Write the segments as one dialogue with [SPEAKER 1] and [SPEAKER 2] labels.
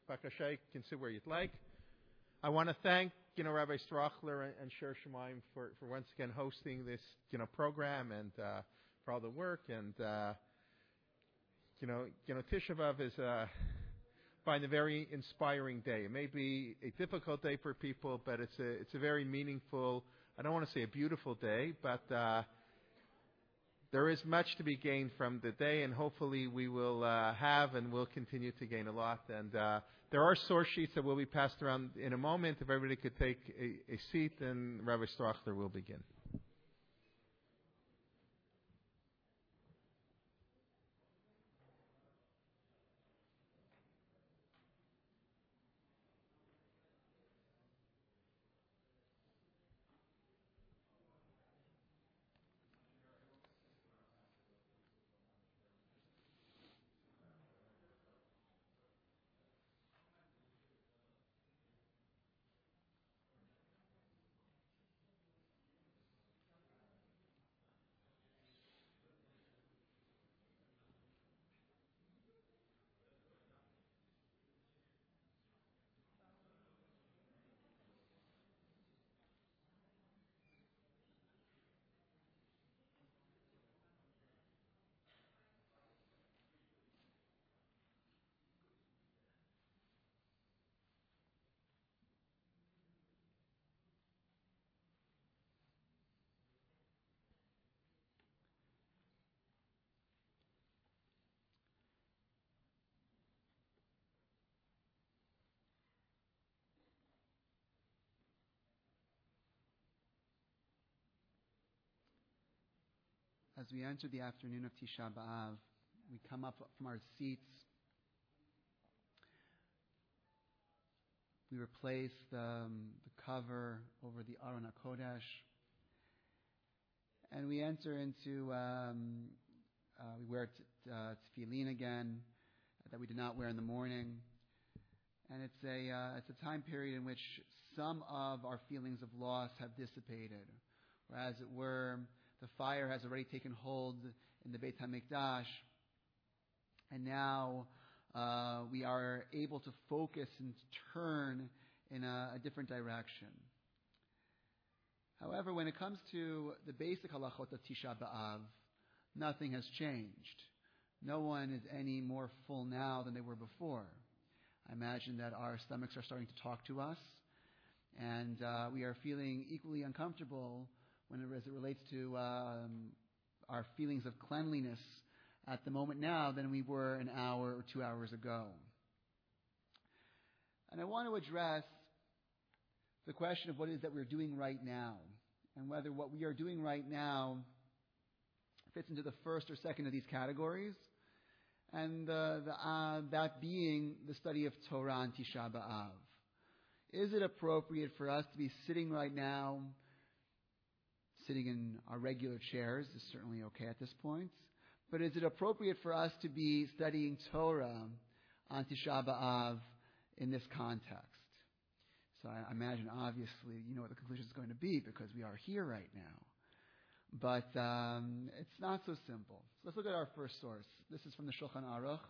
[SPEAKER 1] Bakashay, you can sit where you'd like. I want to thank, Rabbi Strachler and Sher Shemaim for once again hosting this, program and for all the work. And, Tisha B'Av is, find a very inspiring day. It may be a difficult day for people, but it's a very meaningful, I don't want to say a beautiful day, but there is much to be gained from the day, and hopefully we will have and will continue to gain a lot. And there are source sheets that will be passed around in a moment. If everybody could take a seat, and Rabbi Strachler will begin.
[SPEAKER 2] As we enter the afternoon of Tisha B'Av, we come up from our seats. We replace the cover over the Aron HaKodesh. And we enter into, we wear tefillin again, that we did not wear in the morning. And it's a time period in which some of our feelings of loss have dissipated. Or as it were, the fire has already taken hold in the Beit HaMikdash, and now we are able to focus and turn in a different direction. However, when it comes to the basic halachot of Tisha B'Av, nothing has changed. No one is any more full now than they were before. I imagine that our stomachs are starting to talk to us, and we are feeling equally uncomfortable as it relates to our feelings of cleanliness at the moment now than we were an hour or 2 hours ago. And I want to address the question of what it is that we're doing right now, and whether what we are doing right now fits into the first or second of these categories, and that being the study of Torah on Tisha B'Av. Is it appropriate for us to be sitting right now, sitting in our regular chairs is certainly okay at this point, but is it appropriate for us to be studying Torah on Tisha B'Av in this context? So I imagine, obviously, you know what the conclusion is going to be because we are here right now. But it's not so simple. So let's look at our first source. This is from the Shulchan Aruch.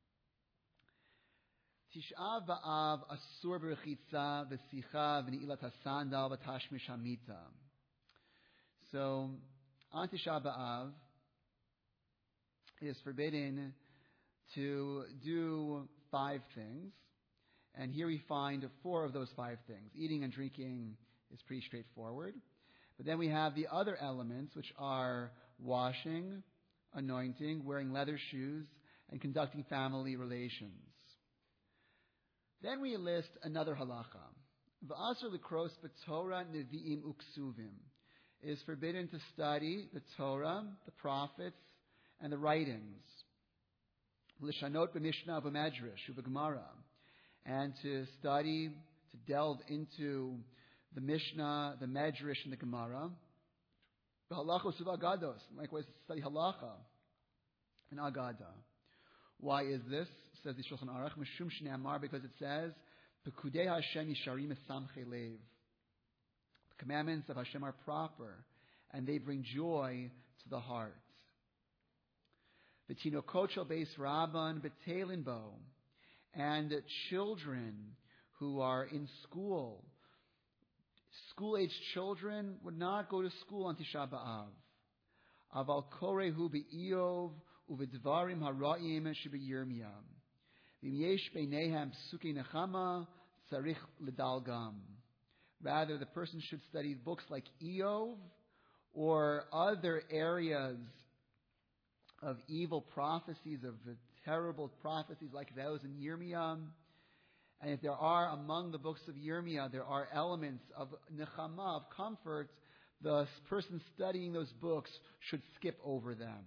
[SPEAKER 2] Tisha B'Av asur b'rechitza v'sicha v'ni'ilat hasandal v'tashmish hamita. So, on Tisha B'Av, it is forbidden to do 5 things. And here we find 4 of those 5 things. Eating and drinking is pretty straightforward. But then we have the other elements, which are washing, anointing, wearing leather shoes, and conducting family relations. Then we list another halacha. V'asur l'kros b'Torah nevi'im uksuvim. It is forbidden to study the Torah, the prophets, and the writings. L'shanot b'mishnah b'medrash u'b'gemara. And to study, to delve into the Mishnah, the Medrash, and the Gemara. B'halachos u'agados. Likewise, to study halacha and agada. Why is this? Says the Shulchan Aruch, Mishum Shneamar, because it says, Pekudei Hashem yisharim esamchei lev. The commandments of Hashem are proper, and they bring joy to the heart. V'tinokot shel beis rabban b'teilin bo, And children who are in school, school-age children would not go to school on Tisha B'Av. Aval korehu be'iyov uvedvarim hara'im shebeyirmiyah. V'im yesh beinehem psukei nechama tzarich ledalgam. Rather, the person should study books like Eov or other areas of evil prophecies, of terrible prophecies like those in Yirmiyah. And if there are among the books of Yirmiyah, there are elements of nechama, of comfort, the person studying those books should skip over them.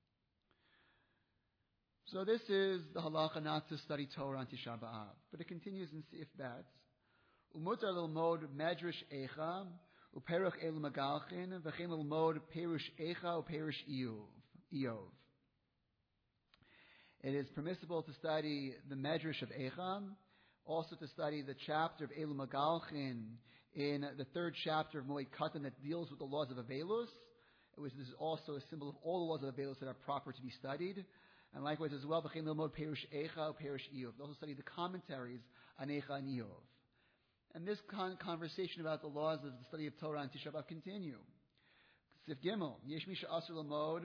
[SPEAKER 2] So this is the halacha not to study Torah on Tisha B'Av. But it continues in Sif Bet. Umutar lilmod medrash echa, uperuch el magalchin, v'chein lilmod perush echa, uperush Eov. It is permissible to study the medrash of Echa, also to study the chapter of Elu Magalchin in the third chapter of Moed Katan that deals with the laws of Avelus, which is also a symbol of all the laws of Avelus that are proper to be studied. And likewise as well, V'chein lilmod perush echa, perush Eov. Also study the commentaries on Echa and Eov. And this conversation about the laws of the study of Torah and Tisha B'Av continue. Sif Gimel, Yesh Misha Asur Lamod,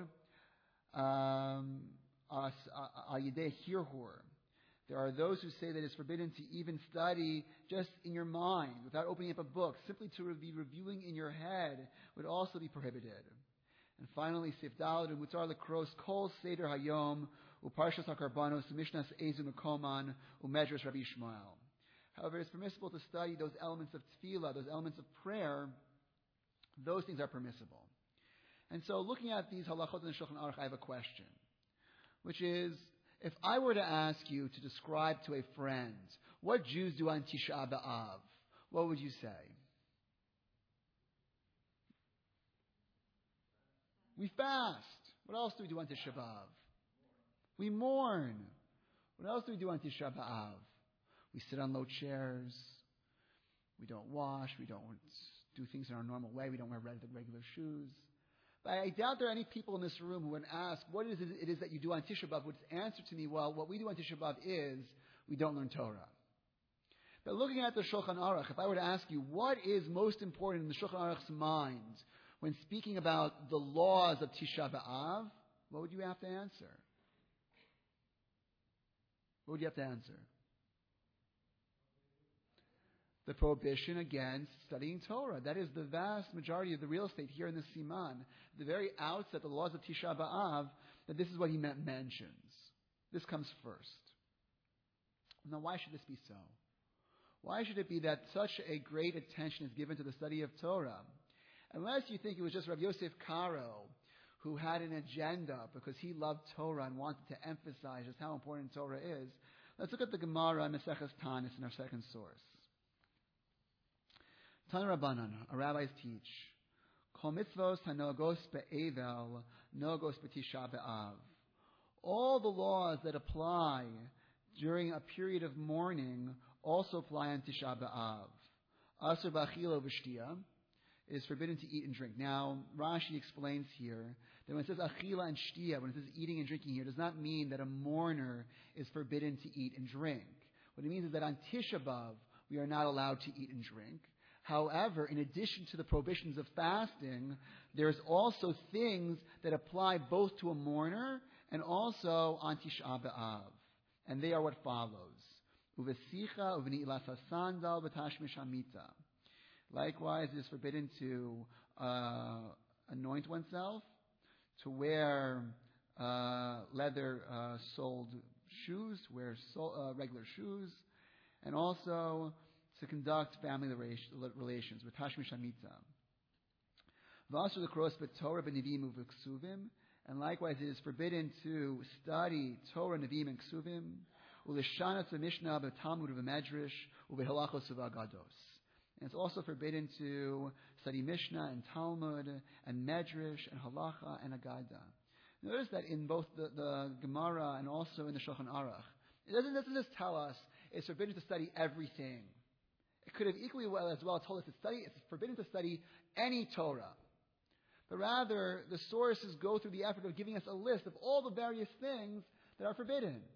[SPEAKER 2] Ayideh Hirhur. There are those who say that it's forbidden to even study just in your mind, without opening up a book. Simply to be reviewing in your head would also be prohibited. And finally, Sif Daled, Mutar Lekros Kol Seder Hayom, Uparshas HaKarbanos, Mishnas Ezu Mekoman, Umedras Rabbi Ishmael. However, it's permissible to study those elements of tefillah, those elements of prayer. Those things are permissible. And so, looking at these halachot in the Shulchan Aruch, I have a question, which is, if I were to ask you to describe to a friend what Jews do on Tisha B'Av, what would you say? We fast. What else do we do on Tisha B'Av? We mourn. What else do we do on Tisha B'Av? We sit on low chairs. We don't wash. We don't do things in our normal way. We don't wear regular shoes. But I doubt there are any people in this room who would ask, what it is that you do on Tisha B'Av, would answer to me, well, what we do on Tisha B'Av is we don't learn Torah. But looking at the Shulchan Aruch, if I were to ask you, what is most important in the Shulchan Aruch's mind when speaking about the laws of Tisha B'Av, what would you have to answer? What would you have to answer? The prohibition against studying Torah. That is the vast majority of the real estate here in the Siman. The very outset, the laws of Tisha B'Av, that this is what he mentions. This comes first. Now, why should this be so? Why should it be that such a great attention is given to the study of Torah? Unless you think it was just Rav Yosef Karo who had an agenda because he loved Torah and wanted to emphasize just how important Torah is. Let's look at the Gemara in Maseches Tanis in our second source. Tana Rabbanan, our rabbis teach, Kol mitzvos hanogos be'evel, nogos be'tisha b'av. All the laws that apply during a period of mourning also apply on Tisha B'Av. Asur b'achila v'shtia, it is forbidden to eat and drink. Now, Rashi explains here that when it says achila and shtia, when it says eating and drinking here, it does not mean that a mourner is forbidden to eat and drink. What it means is that on Tisha B'Av, we are not allowed to eat and drink. However, in addition to the prohibitions of fasting, there's also things that apply both to a mourner and also on Tisha B'Av. And they are what follows. Uvesicha uvni'ilas hasandal v'tashmish hamita. Likewise, it is forbidden to anoint oneself, to wear leather-soled shoes, to wear regular shoes, and also to conduct family relations with Tashmish Hamita. V'asur l'kros b'Torah b'Nevim u'v'Ksuvim, and likewise it is forbidden to study Torah, Nevim, and Ksuvim, u'lishanas v'Mishnah b'Talmud v'Medrash u'v'Halachos v'Agados. And it's also forbidden to study Mishnah and Talmud and Medrash and Halacha and Agada. Notice that in both the Gemara and also in the Shulchan Aruch, it doesn't just tell us it's forbidden to study everything. It could have equally as well told us it's forbidden to study any Torah. But rather, the sources go through the effort of giving us a list of all the various things that are forbidden.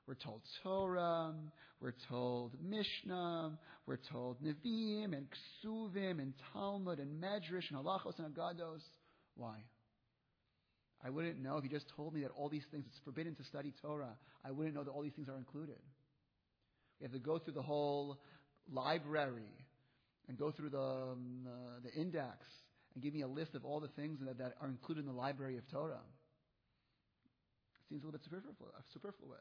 [SPEAKER 2] We're told Torah, we're told Mishnah, we're told Nevi'im and Ksuvim and Talmud and Medrash and Halachos and Agados. Why? I wouldn't know if you just told me that all these things, it's forbidden to study Torah. I wouldn't know that all these things are included. We have to go through the whole library and go through the index and give me a list of all the things that are included in the library of Torah. It seems a little bit superfluous.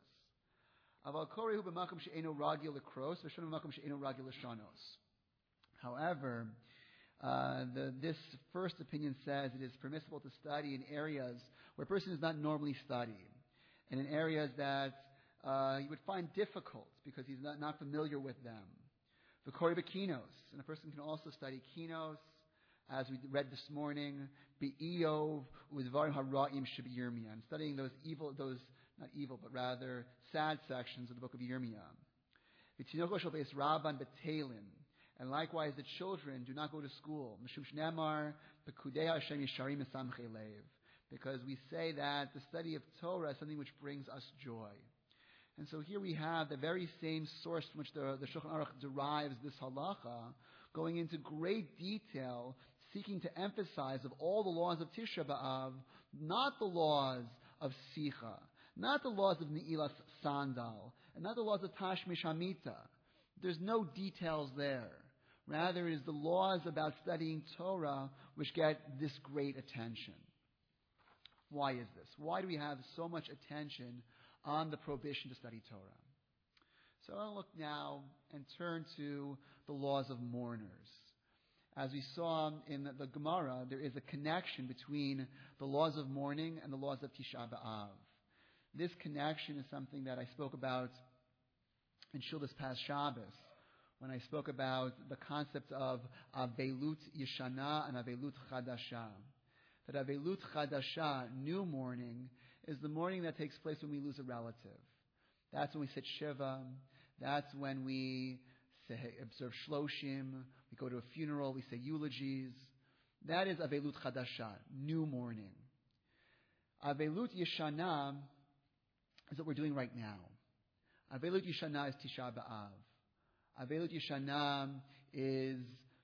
[SPEAKER 2] However, this first opinion says it is permissible to study in areas where a person does not normally study, and in areas that you would find difficult because he's not familiar with them. The V'kori b'kinos, and a person can also study kinos, as we read this morning, be'iyov u'dvarim hara'im sheb'Yirmiyah, and studying those not evil, but rather sad sections of the book of Yirmiyah. V'tinoko shel beis rabban b'teilin, and likewise the children do not go to school. Mishum shne'amar b'kudei Hashem yisharim esamchei lev, because we say that the study of Torah is something which brings us joy. And so here we have the very same source from which the Shulchan Aruch derives this halacha, going into great detail, seeking to emphasize of all the laws of Tisha B'Av, not the laws of Sicha, not the laws of Ne'ilas Sandal, and not the laws of Tashmish Hamita. There's no details there. Rather, it is the laws about studying Torah which get this great attention. Why is this? Why do we have so much attention on the prohibition to study Torah? So I'll look now and turn to the laws of mourners. As we saw in the Gemara, there is a connection between the laws of mourning and the laws of Tisha B'Av. This connection is something that I spoke about in Shul this past Shabbos, when I spoke about the concept of Avelut Yeshana and Avelut Chadasha. That Avelut Chadasha, new mourning, is the mourning that takes place when we lose a relative. That's when we sit Shiva. That's when we observe Shloshim. We go to a funeral. We say eulogies. That is Avelut Chadasha, new mourning. Avelut Yeshana is what we're doing right now. Avelut Yeshana is Tisha B'Av. Avelut Yeshana is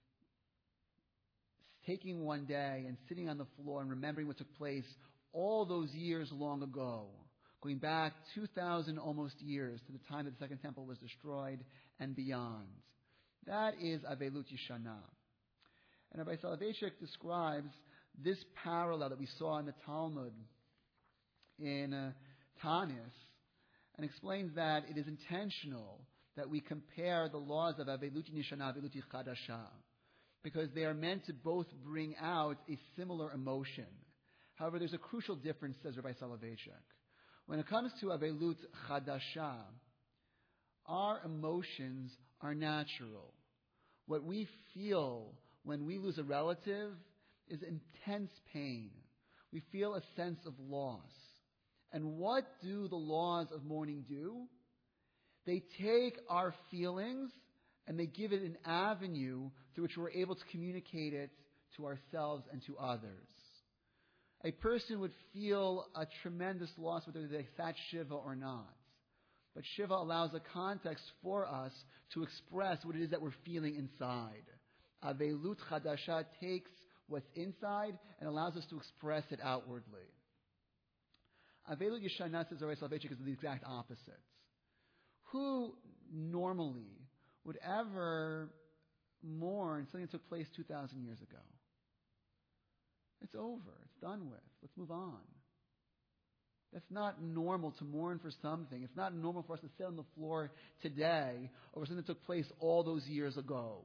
[SPEAKER 2] taking one day and sitting on the floor and remembering what took place all those years long ago, going back 2,000 almost years to the time that the Second Temple was destroyed and beyond. That is Avelut Yeshana. And Rabbi Soloveitchik describes this parallel that we saw in the Talmud in Tanis, and explains that it is intentional that we compare the laws of Avelut Yeshana and Avelut Chadasha, because they are meant to both bring out a similar emotion. However, there's a crucial difference, says Rabbi Soloveitchik. When it comes to Avelut Chadasha, our emotions are natural. What we feel when we lose a relative is intense pain. We feel a sense of loss. And what do the laws of mourning do? They take our feelings and they give it an avenue through which we're able to communicate it to ourselves and to others. A person would feel a tremendous loss whether they sat Shiva or not. But Shiva allows a context for us to express what it is that we're feeling inside. Avelut Chadasha takes what's inside and allows us to express it outwardly. Avelut Yeshana, says Rabbi Soloveitchik, is the exact opposite. Who normally would ever mourn something that took place 2,000 years ago? It's over. It's done with. Let's move on. That's not normal to mourn for something. It's not normal for us to sit on the floor today over something that took place all those years ago.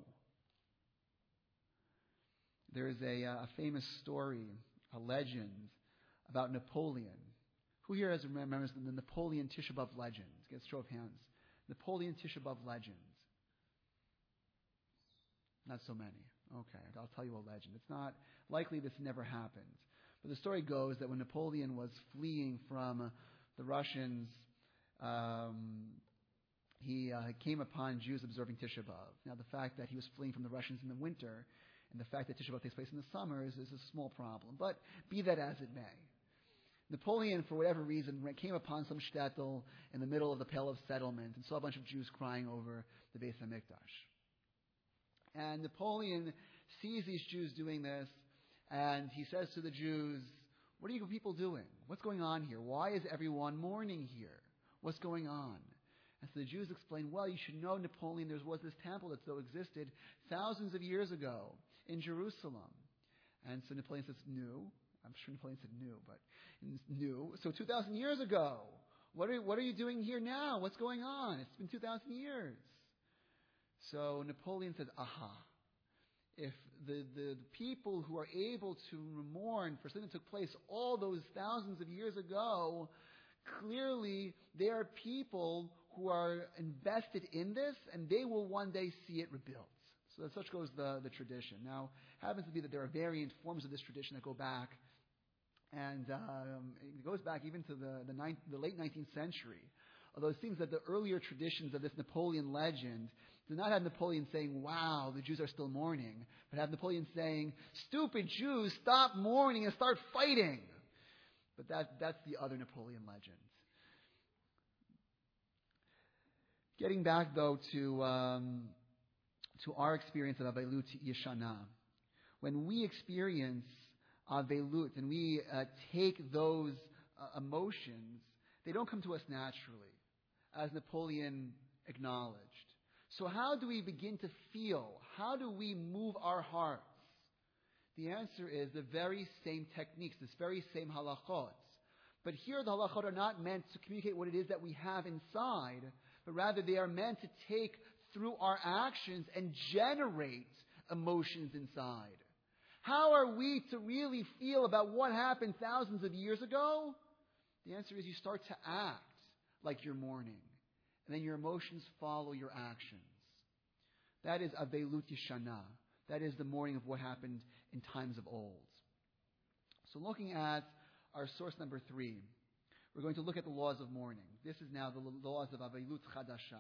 [SPEAKER 2] There is a famous story, a legend, about Napoleon. Who here remembers the Napoleon Tisha B'Av legend? Get a show of hands. Napoleon Tisha B'Av legend. Not so many. Okay, I'll tell you a legend. It's not likely this never happened. But the story goes that when Napoleon was fleeing from the Russians, he came upon Jews observing Tisha B'Av. Now, the fact that he was fleeing from the Russians in the winter and the fact that Tisha B'Av takes place in the summer is a small problem. But be that as it may. Napoleon, for whatever reason, came upon some shtetl in the middle of the Pale of Settlement and saw a bunch of Jews crying over the Beis HaMikdash. And Napoleon sees these Jews doing this, and he says to the Jews, "What are you people doing? What's going on here? Why is everyone mourning here? What's going on?" And so the Jews explain, "Well, you should know, Napoleon, there was this temple that still existed thousands of years ago in Jerusalem." And so Napoleon says, "New." I'm sure Napoleon said new, but new. So 2,000 years ago, what are you doing here now? What's going on? It's been 2,000 years. So Napoleon says, "Aha. If the people who are able to mourn for something that took place all those thousands of years ago, clearly they are people who are invested in this, and they will one day see it rebuilt." So as such goes the tradition. Now, it happens to be that there are variant forms of this tradition that go back, and it goes back even to the late 19th century. Although it seems that the earlier traditions of this Napoleon legend do not have Napoleon saying, "Wow, the Jews are still mourning," but have Napoleon saying, "Stupid Jews, stop mourning and start fighting." But that's the other Napoleon legend. Getting back, though, to our experience of Avelut Yeshana. When we experience Avelut and we take those emotions, they don't come to us naturally, as Napoleon acknowledged. So how do we begin to feel? How do we move our hearts? The answer is the very same techniques, this very same halachot. But here the halachot are not meant to communicate what it is that we have inside, but rather they are meant to take through our actions and generate emotions inside. How are we to really feel about what happened thousands of years ago? The answer is you start to act like you're mourning. And then your emotions follow your actions. That is Avelut Yeshana. That is the mourning of what happened in times of old. So looking at our source number 3, we're going to look at the laws of mourning. This is now the laws of Avelut Chadasha.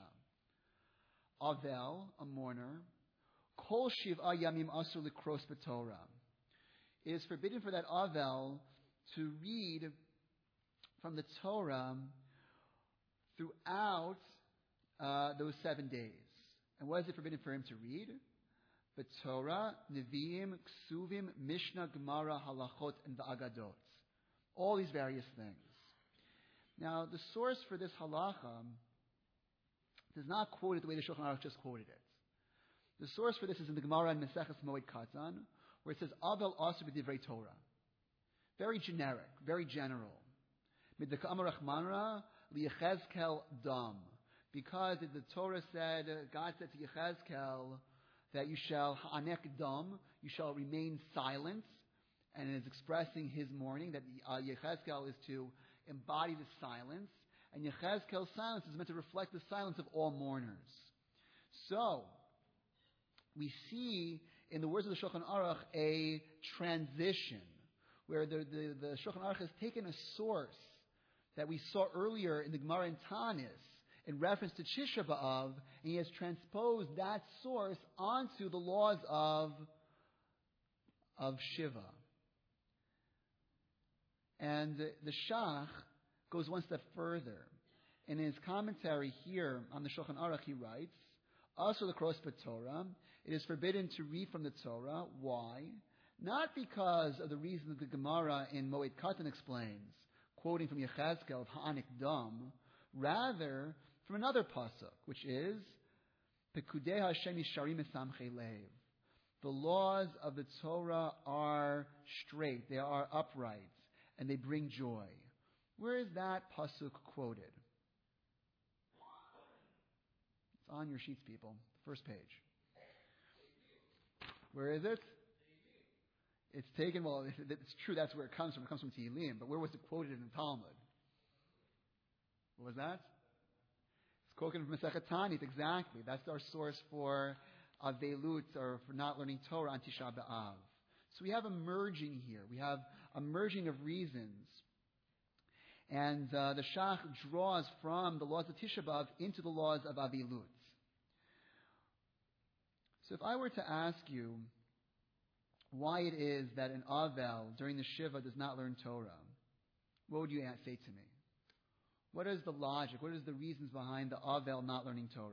[SPEAKER 2] Avel, a mourner, Kol Shiv'a Yamim Asur Likros B'Torah. It is forbidden for that Avel to read from the Torah throughout those 7 days. And what is it forbidden for him to read? The Torah, Nevi'im, Ksuvim, Mishnah, Gemara, Halachot, and the Agadot. All these various things. Now, the source for this halacha does not quote it the way the Shulchan Aruch just quoted it. The source for this is in the Gemara in Maseches Moed Katan, where it says, Avel Asur B'Divrei Torah. Very generic, very general. Midaka Amar Rachmanra, Li'Yechezkel Dam. Because the Torah said, God said to Yechezkel that you shall ha'anek dam, you shall remain silent, and it is expressing his mourning, that Yechezkel is to embody the silence, and Yechezkel's silence is meant to reflect the silence of all mourners. So, we see in the words of the Shulchan Aruch a transition, where the Shulchan Aruch has taken a source that we saw earlier in the Gemara in Tanis, in reference to Tisha B'Av, and he has transposed that source onto the laws of Shiva. And the Shach goes one step further. In his commentary here on the Shulchan Aruch, he writes, Asur Likros B'Torah, it is forbidden to read from the Torah. Why? Not because of the reason that the Gemara in Moed Katan explains, quoting from Yechezkel of Ha'anik Dam, rather from another pasuk, which is Pekudei Hashem Yisharim Mesamchei Lev. The laws of the Torah are straight, they are upright, and they bring joy. Where is that pasuk quoted? It's on your sheets, people. First page. Where is it? It's taken, well, it's true, that's where it comes from. It comes from Tehillim, but where was it quoted in the Talmud? What was that? It's quoted from Masechet Tanit, exactly. That's our source for Avelut, or for not learning Torah on Tisha B'Av. So we have a merging here. We have a merging of reasons. And the Shach draws from the laws of Tisha B'Av into the laws of Avelut. So if I were to ask you why it is that an Avel during the Shiva does not learn Torah, what would you say to me? What is the logic? What is the reasons behind the Avel not learning Torah?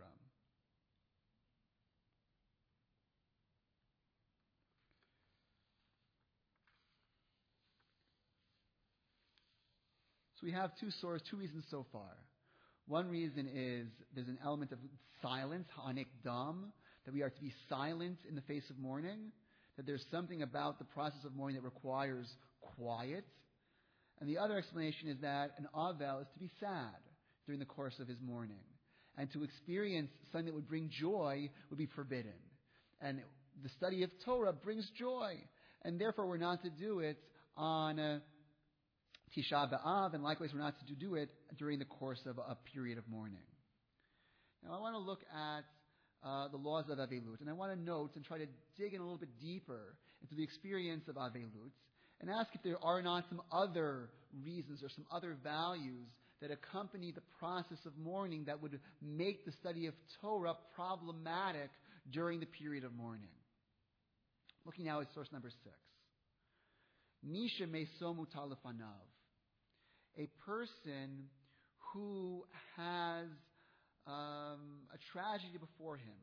[SPEAKER 2] So we have two reasons so far. One reason is there's an element of silence, ha'anek dam, that we are to be silent in the face of mourning, that there's something about the process of mourning that requires quiet. And the other explanation is that an Avel is to be sad during the course of his mourning. And to experience something that would bring joy would be forbidden. And the study of Torah brings joy. And therefore we're not to do it on Tisha B'Av, and likewise we're not to do it during the course of a period of mourning. Now I want to look at the laws of Avelut, and I want to note and try to dig in a little bit deeper into the experience of Avelut, and ask if there are not some other reasons or some other values that accompany the process of mourning that would make the study of Torah problematic during the period of mourning. Looking now at source number 6. Misha mesomu talefanav. A person who has a tragedy before him.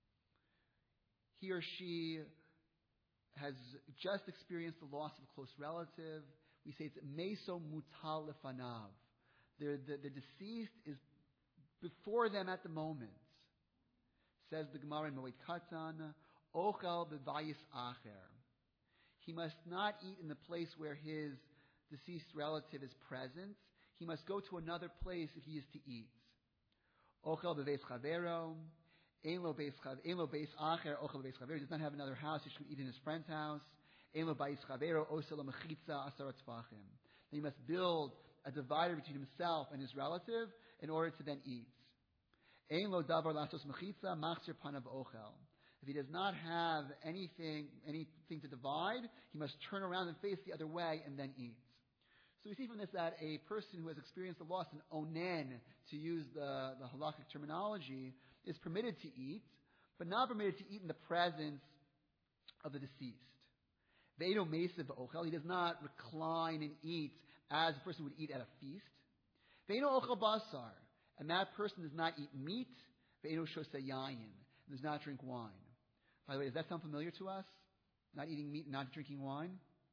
[SPEAKER 2] He or she has just experienced the loss of a close relative. We say it's meso mutal lefanav. The deceased is before them at the moment. Says the Gemara in Moed Katan, ochal b'vayis acher. He must not eat in the place where his deceased relative is present. He must go to another place if he is to eat. Ochel beveis chavero, ein lo beis acher, ochel beveis chavero. He does not have another house. He should eat in his friend's house. Ein lo beis chavero, osel mechitza asar tzvachim. Then he must build a divider between himself and his relative in order to then eat. Ein lo davar lasos mechitza, machzir panav ochel. If he does not have anything to divide, he must turn around and face the other way and then eat. So we see from this that a person who has experienced the loss, an onen, to use the halakhic terminology, is permitted to eat, but not permitted to eat in the presence of the deceased. Ve'eno mesiv ochel, he does not recline and eat as a person would eat at a feast. Ve'eno ochel basar, and that person does not eat meat. Ve'eno shosei yayin, does not drink wine. By the way, does that sound familiar to us? Not eating meat, not drinking wine?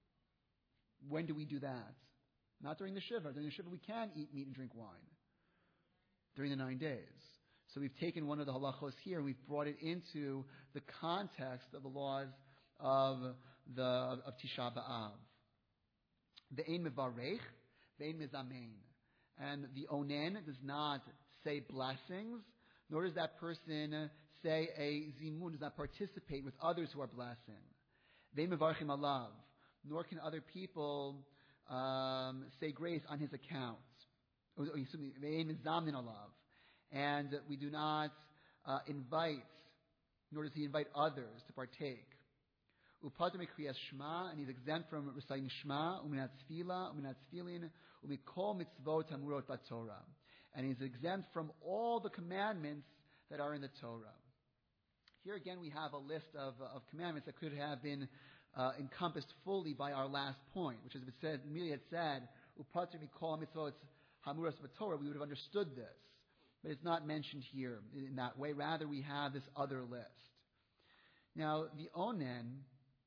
[SPEAKER 2] When do we do that? Not during the Shiva. During the Shiva we can eat meat and drink wine. During the 9 days. So we've taken one of the halachos here and we've brought it into the context of the laws of Tisha B'Av. Ve'ein mevarech, ve'ein mezamein. And the onen does not say blessings, nor does that person say a zimun, does not participate with others who are blessing. Ve'ein mevarchim alav, nor can other people say grace on his account. Ve'ein mezamnin alav. And we do not invite, nor does he invite others to partake. Upater mekriyas Shema, and he's exempt from reciting Shema, uminat tefillah, uminat tefillin, umikol mitzvot hamurot b'Torah. And he's exempt from all the commandments that are in the Torah. Here again we have a list of commandments that could have been encompassed fully by our last point, which is if it said, Mili had said, upater mikol mitzvot hamuros b'Torah, we would have understood this. But it's not mentioned here in that way. Rather, we have this other list. Now, the onen,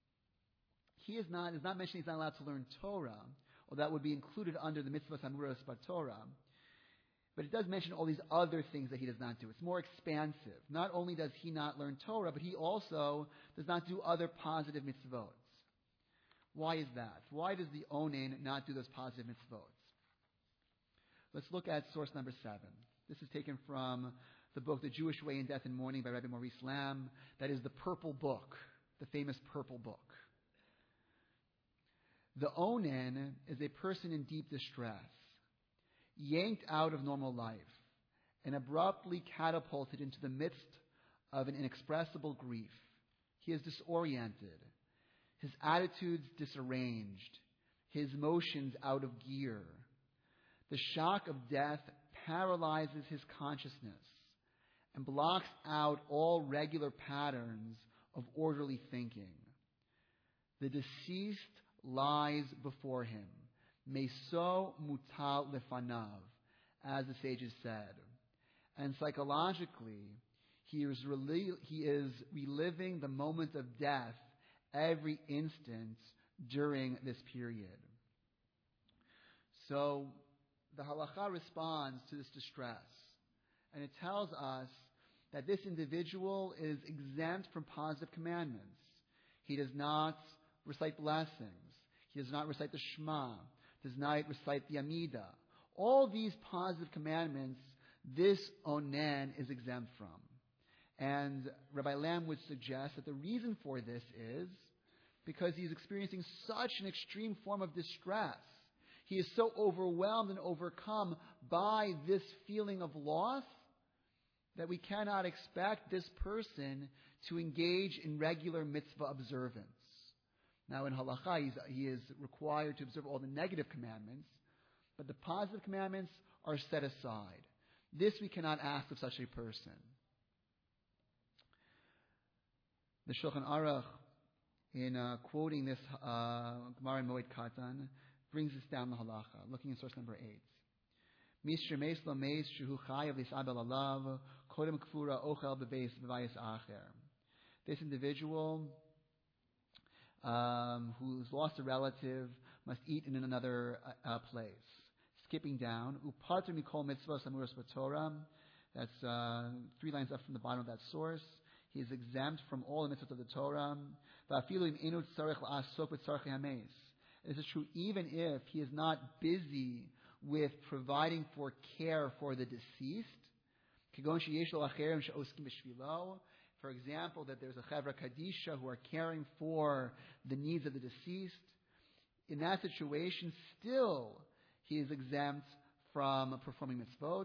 [SPEAKER 2] he is not mentioning he's not allowed to learn Torah, or that would be included under the mitzvah hamuros b'Torah. But it does mention all these other things that he does not do. It's more expansive. Not only does he not learn Torah, but he also does not do other positive mitzvot. Why is that? Why does the onen not do those positive mitzvot? Let's look at source number 7. This is taken from the book The Jewish Way in Death and Mourning by Rabbi Maurice Lamb. That is the Purple Book, the famous Purple Book. The onen is a person in deep distress, yanked out of normal life, and abruptly catapulted into the midst of an inexpressible grief. He is disoriented, his attitudes disarranged, his motions out of gear. The shock of death paralyzes his consciousness and blocks out all regular patterns of orderly thinking. The deceased lies before him, Meso mutal lefanav, as the sages said. And psychologically, he is reliving the moment of death every instant during this period. So the halacha responds to this distress, and it tells us that this individual is exempt from positive commandments. He does not recite blessings. He does not recite the Shema. Does not recite the Amida. All these positive commandments, this onen is exempt from. And Rabbi Lamb would suggest that the reason for this is because he is experiencing such an extreme form of distress. He is so overwhelmed and overcome by this feeling of loss that we cannot expect this person to engage in regular mitzvah observance. Now in halacha, he is required to observe all the negative commandments, but the positive commandments are set aside. This we cannot ask of such a person. The Shulchan Aruch, in quoting this Gemara in Moed Katan, brings this down the halacha, looking in source number 8. Mishra meis lo meis shehu chayav lisabel alav kodem kfura ochel bebeis b'vayis acher. This individual who's lost a relative must eat in another place. Skipping down, upater mikol mitzvah samuras b'torah. That's 3 lines up from the bottom of that source. He is exempt from all the mitzvahs of the Torah. Va'afilu im enu tzarich la'asok b'tzarchei hameis. This is true even if he is not busy with providing for care for the deceased. For example, that there's a Chevra Kadisha who are caring for the needs of the deceased. In that situation, still he is exempt from performing mitzvot.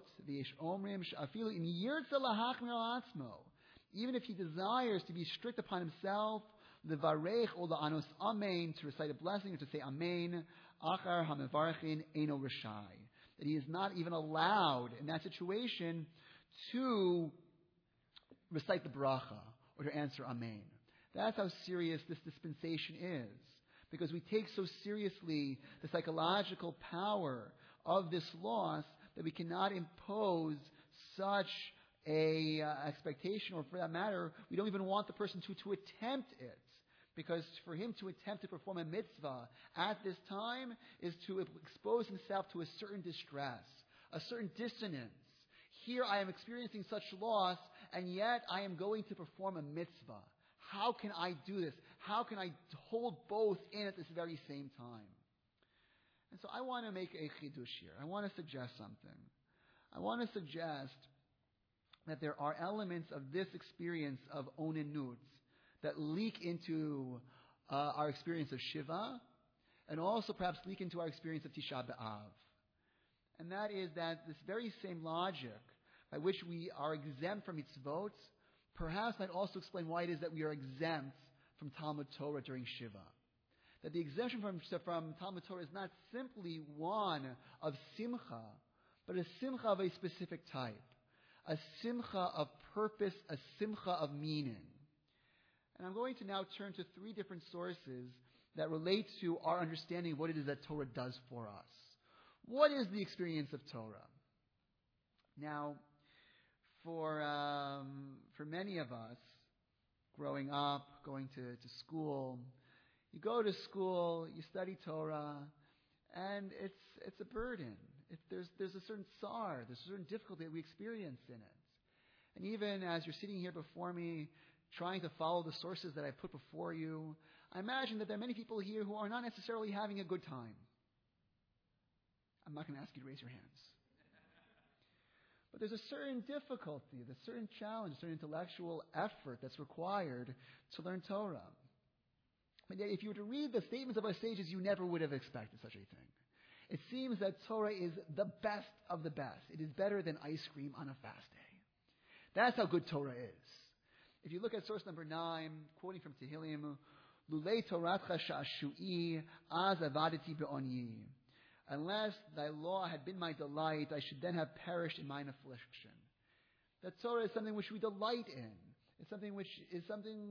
[SPEAKER 2] Even if he desires to be strict upon himself, the varech or the anos amen, to recite a blessing or to say amen, achar hamevarchin eno rishai, that he is not even allowed in that situation to recite the bracha or to answer amen. That's how serious this dispensation is, because we take so seriously the psychological power of this loss that we cannot impose such a expectation, or for that matter, we don't even want the person to attempt it. Because for him to attempt to perform a mitzvah at this time is to expose himself to a certain distress, a certain dissonance. Here I am experiencing such loss, and yet I am going to perform a mitzvah. How can I do this? How can I hold both in at this very same time? And so I want to make a chidush here. I want to suggest something. I want to suggest that there are elements of this experience of onenut that leak into our experience of Shiva, and also perhaps leak into our experience of Tisha B'Av. And that is that this very same logic by which we are exempt from mitzvot perhaps might also explain why it is that we are exempt from Talmud Torah during Shiva. That the exemption from Talmud Torah is not simply one of simcha, but a simcha of a specific type. A simcha of purpose, a simcha of meaning. And I'm going to now turn to 3 different sources that relate to our understanding of what it is that Torah does for us. What is the experience of Torah? Now, for many of us, growing up, going to school, you go to school, you study Torah, and it's a burden. There's a certain tsar, there's a certain difficulty that we experience in it. And even as you're sitting here before me, trying to follow the sources that I put before you, I imagine that there are many people here who are not necessarily having a good time. I'm not going to ask you to raise your hands. But there's a certain difficulty, a certain challenge, a certain intellectual effort that's required to learn Torah. But yet, if you were to read the statements of our sages, you never would have expected such a thing. It seems that Torah is the best of the best. It is better than ice cream on a fast day. That's how good Torah is. If you look at source number 9, quoting from Tehillim, Lulei Toratcha sha'ashu'i az avadati be'onyi. Unless thy law had been my delight, I should then have perished in mine affliction. That Torah is something which we delight in. It's something which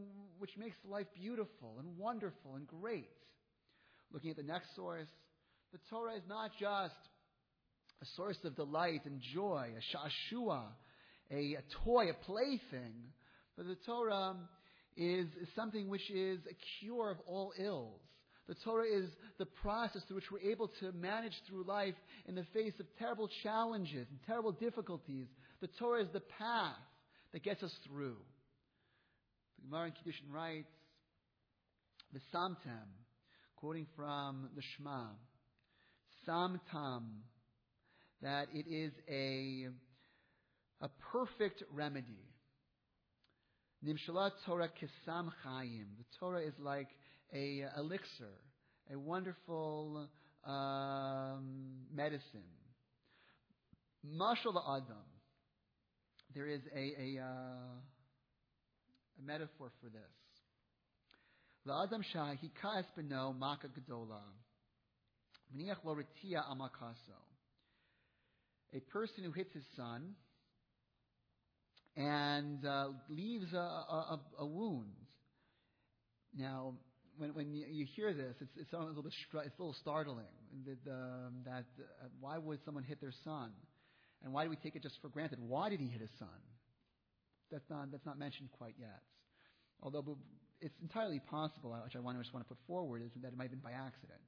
[SPEAKER 2] makes life beautiful and wonderful and great. Looking at the next source, The Torah is not just a source of delight and joy, a sha'ashua, a toy, a plaything, but the Torah is something which is a cure of all ills. The Torah is the process through which we're able to manage through life in the face of terrible challenges and terrible difficulties. The Torah is the path that gets us through. The Gemara in Kiddushin writes, V'samtem, quoting from the Shema, Samtam, that it is a perfect remedy. Nimshalat Torah kesam chayim. The Torah is like a elixir, a wonderful medicine. Mashal Adam. There is a metaphor for this. La'adam shah hikas beno maka gedola. Miniach lo retia amakaso. A person who hits his son and leaves a wound. Now, when you hear this, it's a little startling. That why would someone hit their son, and why do we take it just for granted? Why did he hit his son? That's not mentioned quite yet. Although it's entirely possible, which I just want to put forward, is that it might have been by accident.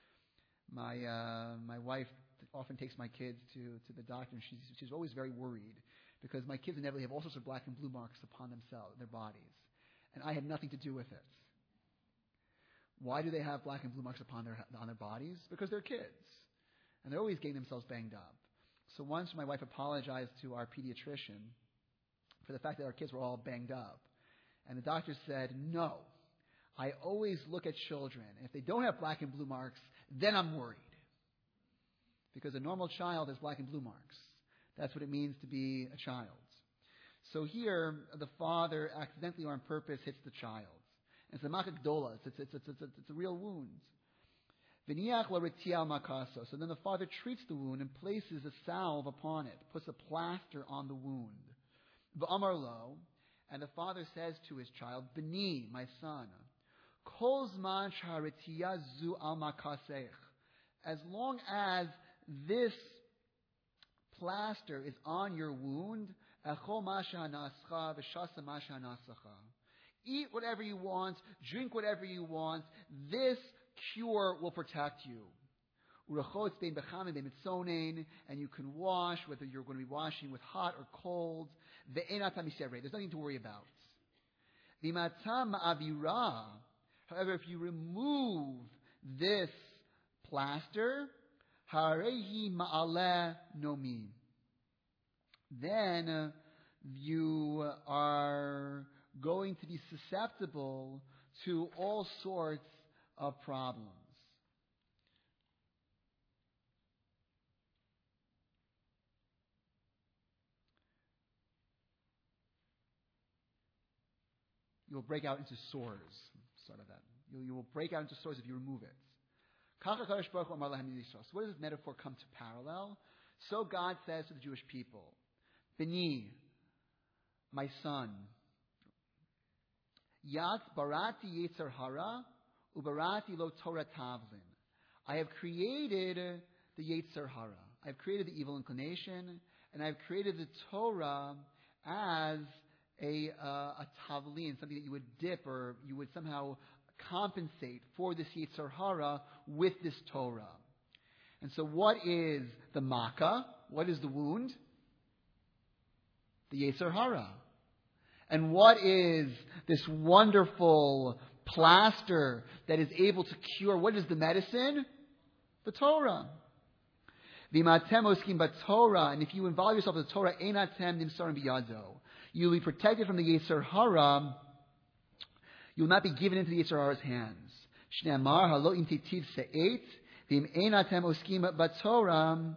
[SPEAKER 2] My wife often takes my kids to the doctor, and she's always very worried because my kids inevitably have all sorts of black and blue marks upon themselves, their bodies, and I had nothing to do with it. Why do they have black and blue marks on their bodies? Because they're kids, and they're always getting themselves banged up. So once my wife apologized to our pediatrician for the fact that our kids were all banged up, and the doctor said, no, I always look at children. If they don't have black and blue marks, then I'm worried. Because a normal child has black and blue marks. That's what it means to be a child. So here, the father accidentally or on purpose hits the child. And it's a makakdola. It's a real wound. V'niach l'retial makaso. So then the father treats the wound and places a salve upon it, puts a plaster on the wound. V'amar lo, and the father says to his child, B'ni, my son, kol zman sh'haretia zu al makasech. As long as this plaster is on your wound, echol ma she'hanascha v'shasa ma she'hanasacha. Eat whatever you want, drink whatever you want. This cure will protect you. And you can wash, whether you're going to be washing with hot or cold. There's nothing to worry about. However, if you remove this plaster, then you are going to be susceptible to all sorts of problems. You will break out into sores. Start of that. You will break out into sores if you remove it. So where does this metaphor come to parallel? So God says to the Jewish people, B'ni, my son, Yat barati yetzer hara, ubarati lo Torah tavlin. I have created the yetzer hara. I have created the evil inclination, and I have created the Torah as a tavlin, something that you would dip or you would somehow compensate for this yetzer hara with this Torah. And so what is the makkah? What is the wound? The yetzer hara. And what is this wonderful plaster that is able to cure? What is the medicine? The Torah. V'matem oskim b'Torah, and if you involve yourself in the Torah, einatem nimsarim biyado. You will be protected from the yetzer hara. You will not be given into the yetzer hara's hands. Shneamar halo im titiv se'et v'im einatem oskim b'Torah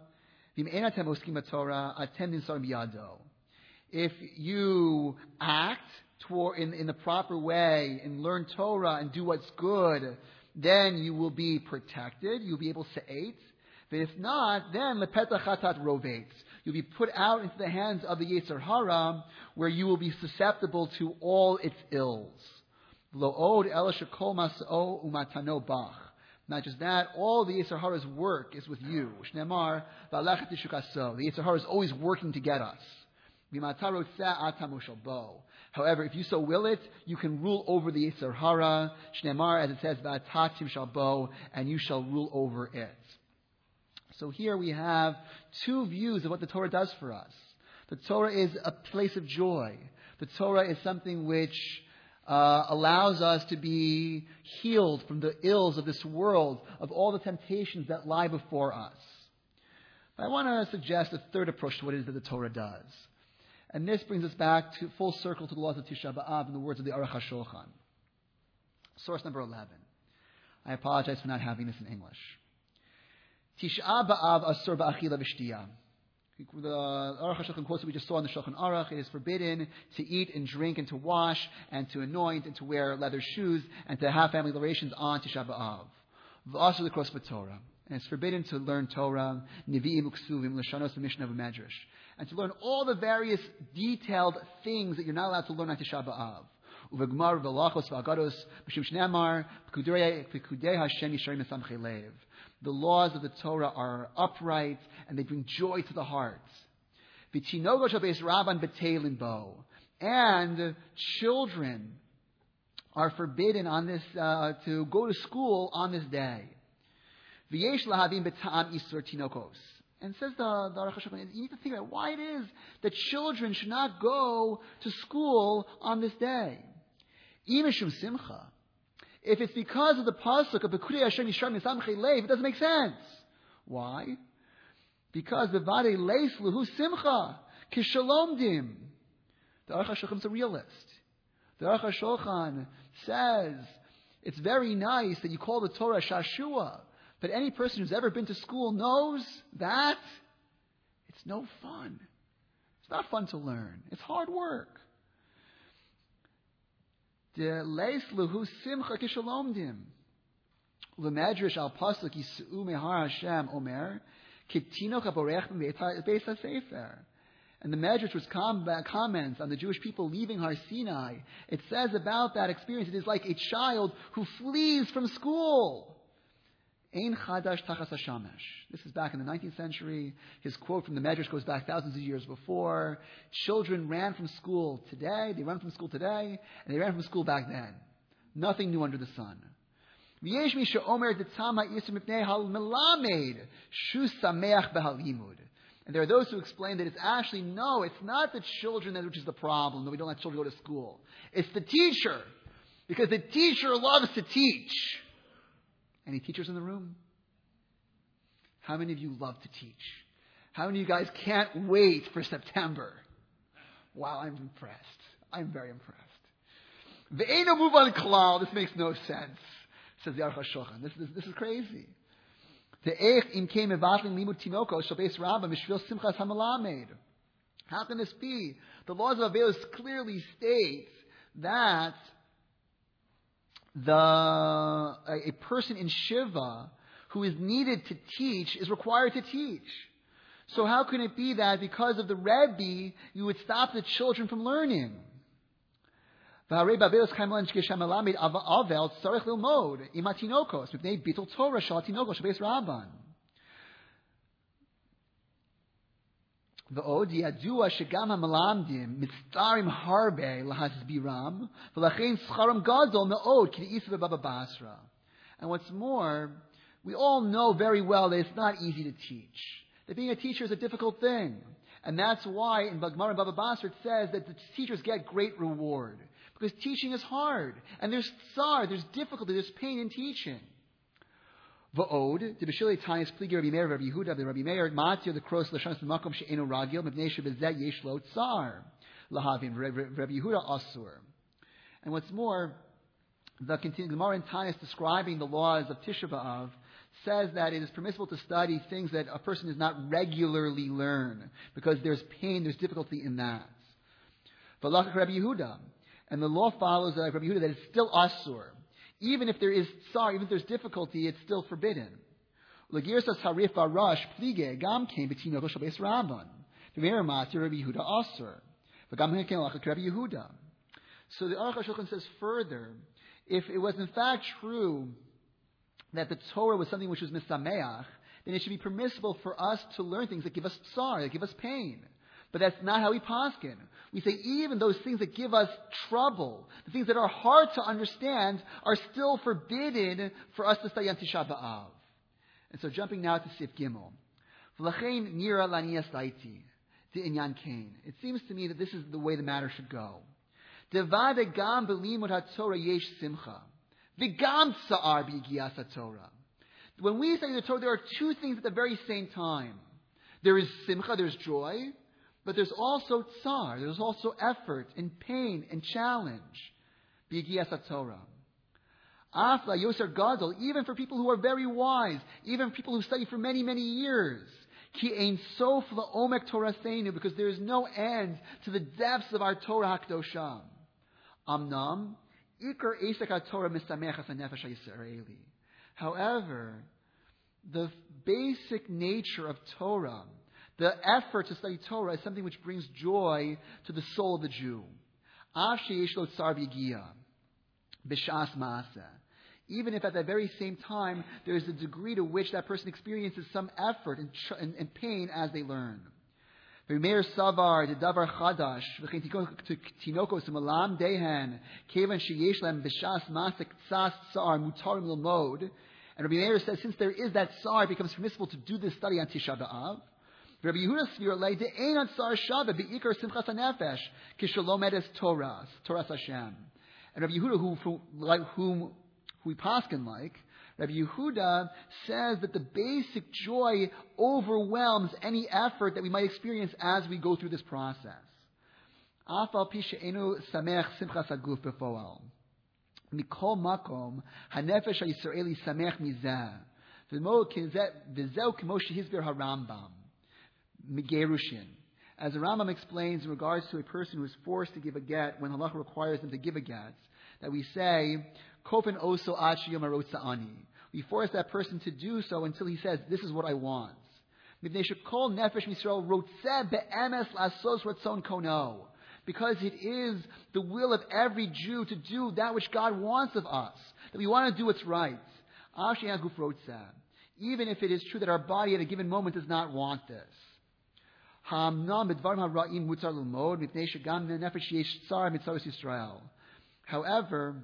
[SPEAKER 2] atem nimsarim biyado. If you act in the proper way and learn Torah and do what's good, then you will be protected. You'll be able to eat. But if not, then lepetach chatat rovet. You'll be put out into the hands of the yetzer hara, where you will be susceptible to all its ills. Lo od ela shekol mas'o umatano bach. Not just that, all the Yetzer Hara's work is with you. Shneimar, v'alachet tishukaso. The Yetzer Hara is always working to get us. However, if you so will it, you can rule over the Yetzer Hara. Shneimar, as it says, v'atatim shalbo, and you shall rule over it. So here we have two views of what the Torah does for us. The Torah is a place of joy. The Torah is something which allows us to be healed from the ills of this world, of all the temptations that lie before us. But I want to suggest a third approach to what it is that the Torah does. And this brings us back to full circle to the laws of Tisha B'Av in the words of the Aruch HaShulchan. Source number 11. I apologize for not having this in English. Tisha B'Av asur ba'achila v'shtiyah. The Aruch HaShulchan quotes that we just saw in the Shulchan Aruch. It is forbidden to eat and drink and to wash and to anoint and to wear leather shoes and to have family relations on Tisha B'Av. V'asur l'kros b'Torah. And it's forbidden to learn Torah, Nevi'im u'ksuvim, l'shanos v'mishnah v'medrash. And to learn all the various detailed things that you're not allowed to learn on Tisha B'Av. Uvegmar v'lachos v'agados b'shim shneimar v'kudei Hashem yisharim esamchei lev. The laws of the Torah are upright and they bring joy to the heart. And children are forbidden on this to go to school on this day. And says the Aruch HaShulchan, you need to think about why it is that children should not go to school on this day. If it's because of the pasuk of B'kudei Hashem Yisharim Esamchei Lev, it doesn't make sense. Why? Because the Vadei Leis Luhu Simcha Kishalomdim. The Aruch HaShulchan is a realist. The Aruch HaShulchan says it's very nice that you call the Torah Shashua, but any person who's ever been to school knows that it's no fun. It's not fun to learn. It's hard work. The leis luhu simcha kishalomdim. L'medrash al pasuk yis'u mehar Hashem omer kitinoch haborech beis hasefer. And the Medrash, which comments on the Jewish people leaving Har Sinai, it says about that experience, it is like a child who flees from school. Ein chadash tachas hashamesh. This is back in the 19th century. His quote from the Medrash goes back thousands of years before. Children ran from school today. They run from school today, and they ran from school back then. Nothing new under the sun. And there are those who explain that it's actually, no, it's not the children which is the problem, that we don't let children go to school. It's the teacher. Because the teacher loves to teach. Any teachers in the room? How many of you love to teach? How many of you guys can't wait for September? Wow, I'm impressed. I'm very impressed. Ve'eno muvan klal. This makes no sense, says the Aruch HaShulchan. This is crazy. How can this be? The laws of Avelos clearly state that a person in Shiva who is needed to teach is required to teach. So how can it be that because of the Rebbe you would stop the children from learning? ועוד ידוע שגם המלמדים מצטערים הרבה להסבירם, ולכן שכרם גדול מאוד כדאיסא בבבא בסרא. And what's more, we all know very well that it's not easy to teach. That being a teacher is a difficult thing. And that's why in Gemara and Baba Basra it says that the teachers get great reward. Because teaching is hard. And there's tsar, there's difficulty, there's pain in teaching. Va'od, the Bashili Tayis Pligi Rabbi Meir, Rabbi Yehuda, Rabbi Meir, Matir, the cross, Lashanas, the Makom, She'enu Ragil, Mebnei Shebezeh Yesh Lo Tsar, Lahavin, Rabbi Yehuda Asur. And what's more, the Gemara in Tayis describing the laws of Tisha B'Av says that it is permissible to study things that a person does not regularly learn, because there's pain, there's difficulty in that. V'lachak Rabbi Yehuda, and the law follows like Rabbi Yehuda that it's still Asur. Even if there is tsar, even if there's difficulty, it's still forbidden. So the Aruch HaShulchan says further, if it was in fact true that the Torah was something which was misameach, then it should be permissible for us to learn things that give us tsar, that give us pain. But that's not how we paskin. We say even those things that give us trouble, the things that are hard to understand, are still forbidden for us to study on Tisha B'Av. And so jumping now to Sif Gimel. V'lachein nira laniya saiti de'inyan kain. It seems to me that this is the way the matter should go. Devade gam b'limud haTorah yesh simcha. V'gam tsa'ar b'yigiyas haTorah. When we study the Torah, there are two things at the very same time. There is simcha, there's joy, but there's also tsar, there's also effort and pain and challenge. B'yigiyas haTorah. Afla yoser gadol, even for people who are very wise, even people who study for many, many years. Ki ein sof la'omek Toraseinu, because there is no end to the depths of our Torah HaKadoshah. Amnam, ikar esek HaTorah misamech as hanefesh HaYisraeli. However, the basic nature of Torah, the effort to study Torah, is something which brings joy to the soul of the Jew. Av sheyesh lo tsar b'yigiyah, b'shas ma'aseh. Even if at that very same time there is a degree to which that person experiences some effort and pain as they learn. V'meir savar dedavar chadash v'chein tinokos u'malam dehen kevan sheyesh lem b'shas masek tzas tsar mutarim l'mod. And Rabbi Meir says, since there is that tsar, it becomes permissible to do this study on Tisha B'Av. Rabbi Yehuda svir lei de'ein on tsar shava be'ikar simchas hanefesh kishalom edes Torah Hashem. And Rabbi Yehuda, whom we paskin like, Rabbi Yehuda says that the basic joy overwhelms any effort that we might experience as we go through this process. Afal pi she'enu samech simchas haguf befoal. Mikol makom hanefesh haYisraeli samech mizeh. V'zeu k'mo shehizber harambam migerushin. As the Rambam explains in regards to a person who is forced to give a get, when halacha requires them to give a get, that we say, Kofen oso ad sheyom harotza'ani. We force that person to do so until he says, this is what I want. Mipnei shekol nefesh misrael rotzeh be'emes lasos ratzon kono. Because it is the will of every Jew to do that which God wants of us. That we want to do what's right. Av she'en haguf rotzeh. Even if it is true that our body at a given moment does not want this. Ha'amnam b'dvarim ha'ra'im mutzar l'mod mipnei shegam nefesh yesh tsar mitzaros Yisrael. However,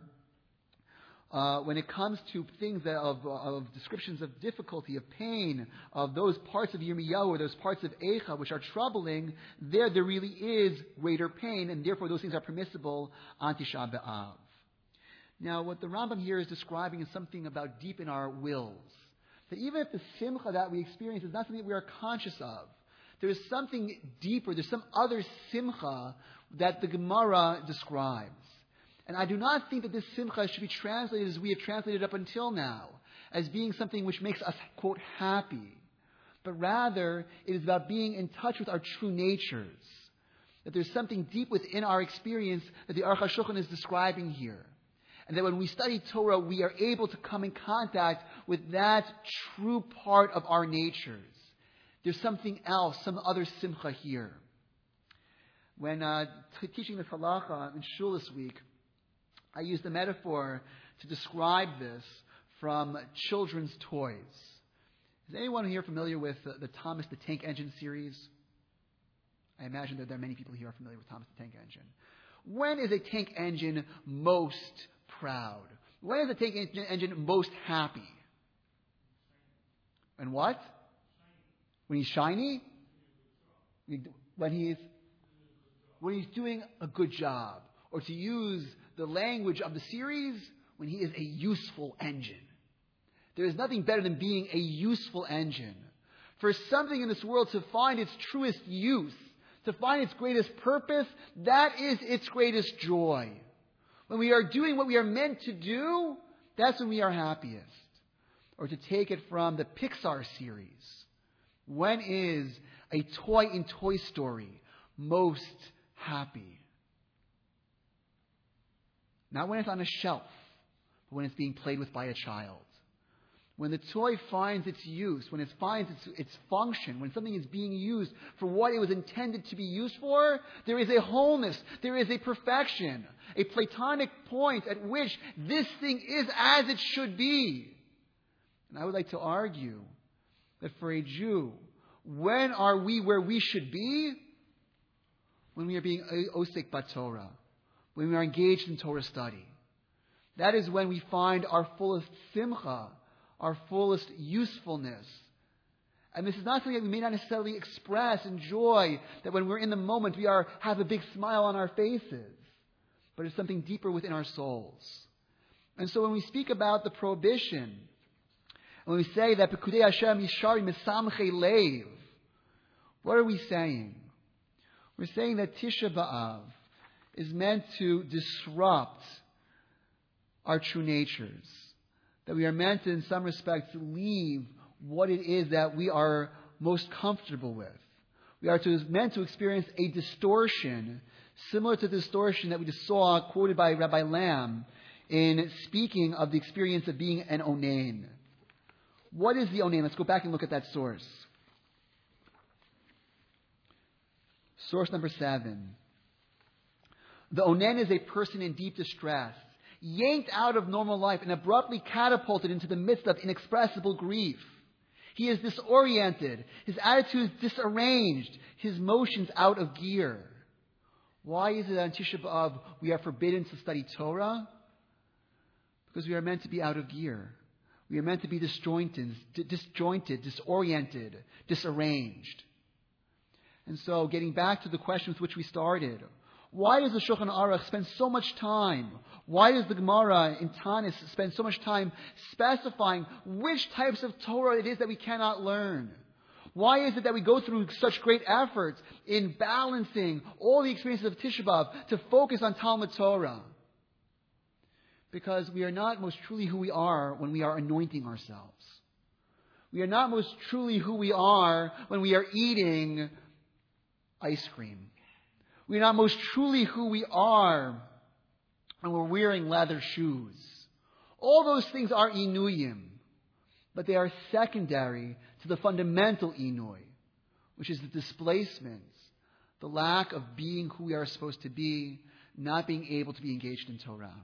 [SPEAKER 2] when it comes to things that of descriptions of difficulty, of pain, of those parts of Yirmiyahu or those parts of Eicha which are troubling, there really is greater pain, and therefore those things are permissible on Tisha B'Av. Now, what the Rambam here is describing is something about deep in our wills. That even if the simcha that we experience is not something that we are conscious of, there is something deeper, there's some other simcha that the Gemara describes. And I do not think that this simcha should be translated as we have translated up until now, as being something which makes us, quote, happy. But rather, it is about being in touch with our true natures. That there's something deep within our experience that the Aruch HaShulchan is describing here. And that when we study Torah, we are able to come in contact with that true part of our natures. There's something else, some other simcha here. When teaching this halacha in shul this week, I used a metaphor to describe this from children's toys. Is anyone here familiar with the Thomas the Tank Engine series? I imagine that there are many people here who are familiar with Thomas the Tank Engine. When is a tank engine most proud? When is a tank engine most happy? And what? When he's shiny? When he's doing a good job. Or to use the language of the series, when he is a useful engine. There is nothing better than being a useful engine. For something in this world to find its truest use, to find its greatest purpose, that is its greatest joy. When we are doing what we are meant to do, that's when we are happiest. Or to take it from the Pixar series, when is a toy in Toy Story most happy? Not when it's on a shelf, but when it's being played with by a child. When the toy finds its use, when it finds its function, when something is being used for what it was intended to be used for, there is a wholeness, there is a perfection, a platonic point at which this thing is as it should be. And I would like to argue that for a Jew, when are we where we should be? When we are being osek b'Torah, when we are engaged in Torah study. That is when we find our fullest simcha, our fullest usefulness. And this is not something that we may not necessarily express in joy, that when we're in the moment we have a big smile on our faces. But it's something deeper within our souls. And so when we speak about the prohibition, when we say that Pekudei Hashem Yishari Mesamchei Leiv, what are we saying? We're saying that Tisha B'Av is meant to disrupt our true natures. That we are meant to, in some respects, leave what it is that we are most comfortable with. We are meant to experience a distortion, similar to the distortion that we just saw quoted by Rabbi Lamb in speaking of the experience of being an onain. What is the onain? Let's go back and look at that source. Source number 7. The onain is a person in deep distress, yanked out of normal life and abruptly catapulted into the midst of inexpressible grief. He is disoriented, his attitude is disarranged, his motions out of gear. Why is it that on Tisha B'Av we are forbidden to study Torah? Because we are meant to be out of gear. We are meant to be disjointed, disoriented, disarranged. And so, getting back to the question with which we started, why does the Shulchan Aruch spend so much time? Why does the Gemara in Tanis spend so much time specifying which types of Torah it is that we cannot learn? Why is it that we go through such great efforts in balancing all the experiences of Tisha B'Av to focus on Talmud Torah? Because we are not most truly who we are when we are anointing ourselves. We are not most truly who we are when we are eating ice cream. We are not most truly who we are when we're wearing leather shoes. All those things are inuyim, but they are secondary to the fundamental inui, which is the displacements, the lack of being who we are supposed to be, not being able to be engaged in Torah.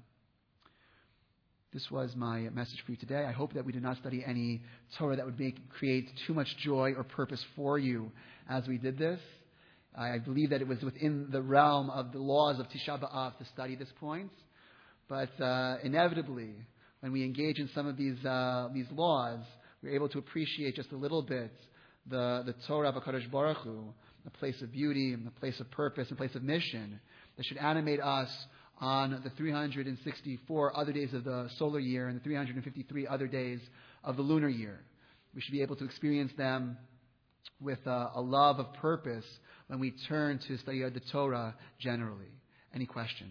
[SPEAKER 2] This was my message for you today. I hope that we did not study any Torah that would create too much joy or purpose for you as we did this. I believe that it was within the realm of the laws of Tisha B'Av to study this point. But inevitably, when we engage in some of these laws, we're able to appreciate just a little bit the Torah of HaKadosh Baruch Hu, a place of beauty, and a place of purpose, and a place of mission that should animate us on the 364 other days of the solar year and the 353 other days of the lunar year. We should be able to experience them with a love of purpose when we turn to study the Torah generally. Any questions?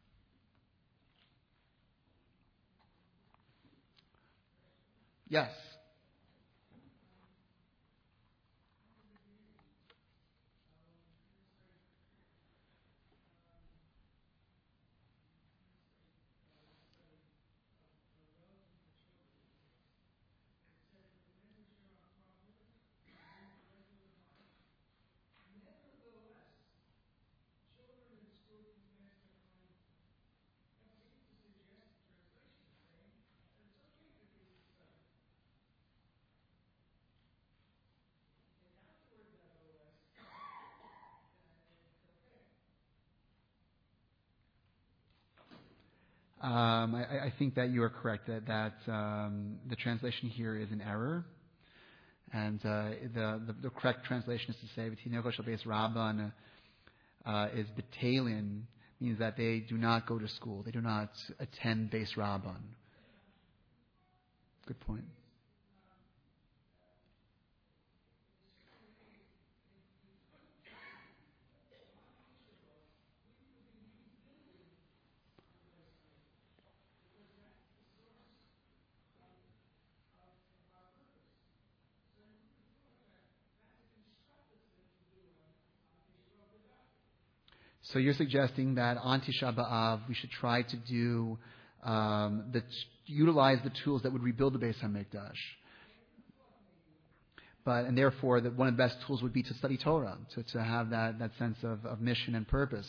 [SPEAKER 2] Yes. I think that you are correct that the translation here is an error, and the correct translation is to say "V'tinei shel beis Rabban" is betalin, means that they do not go to school, they do not attend beis Rabban. Good point. So you're suggesting that on Tisha B'Av we should try to do utilize the tools that would rebuild the Beis HaMikdash. And therefore, that one of the best tools would be to study Torah, to have that sense of mission and purpose.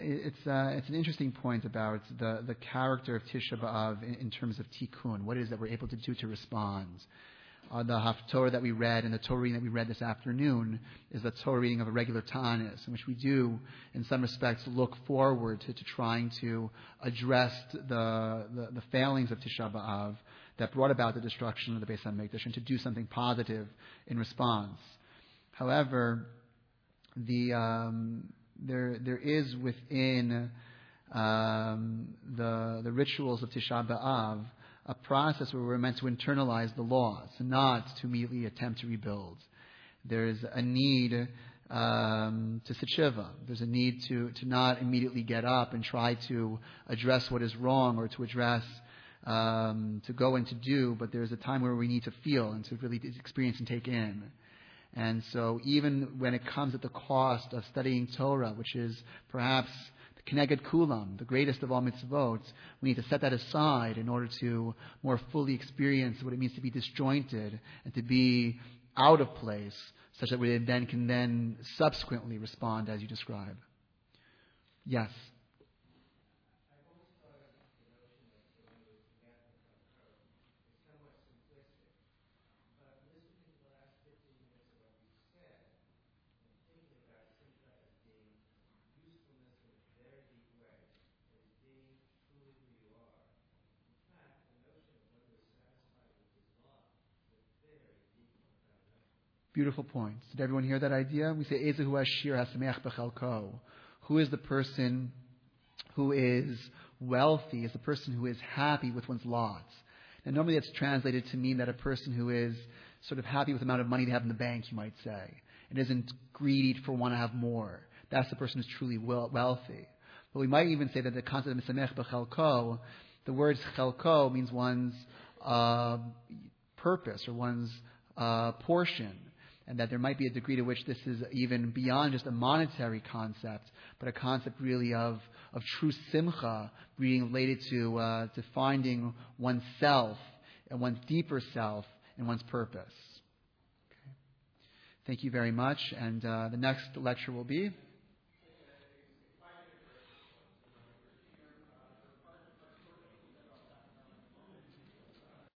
[SPEAKER 2] it's an interesting point about the character of Tisha B'Av in terms of tikkun. What it is that we're able to do to respond. The Haftorah that we read and the Torah reading that we read this afternoon is the Torah reading of a regular Tanis, in which we do, in some respects, look forward to trying to address the failings of Tisha B'Av that brought about the destruction of the Beis HaMikdash and to do something positive in response. However, there is within the rituals of Tisha B'Av a process where we're meant to internalize the loss and not to immediately attempt to rebuild. There's a need to sit shiva. There's a need to not immediately get up and try to address what is wrong or to address, to go and to do, but there's a time where we need to feel and to really experience and take in. And so even when it comes at the cost of studying Torah, which is perhaps the Keneged Kulam, the greatest of all mitzvot, we need to set that aside in order to more fully experience what it means to be disjointed and to be out of place, such that we then can subsequently respond as you describe. Yes? Beautiful points. Did everyone hear that idea? We say, Ezehu Ashir Hasameach B'Chalko. Who is the person who is wealthy, is the person who is happy with one's lots. And normally that's translated to mean that a person who is sort of happy with the amount of money they have in the bank, you might say, and isn't greedy for want to have more. That's the person who's truly wealthy. But we might even say that the concept of Mesamech B'Chalko, the word Chalko means one's purpose or one's portion. And that there might be a degree to which this is even beyond just a monetary concept, but a concept really of true simcha, being related to finding oneself and one's deeper self and one's purpose. Okay. Thank you very much. And the next lecture will be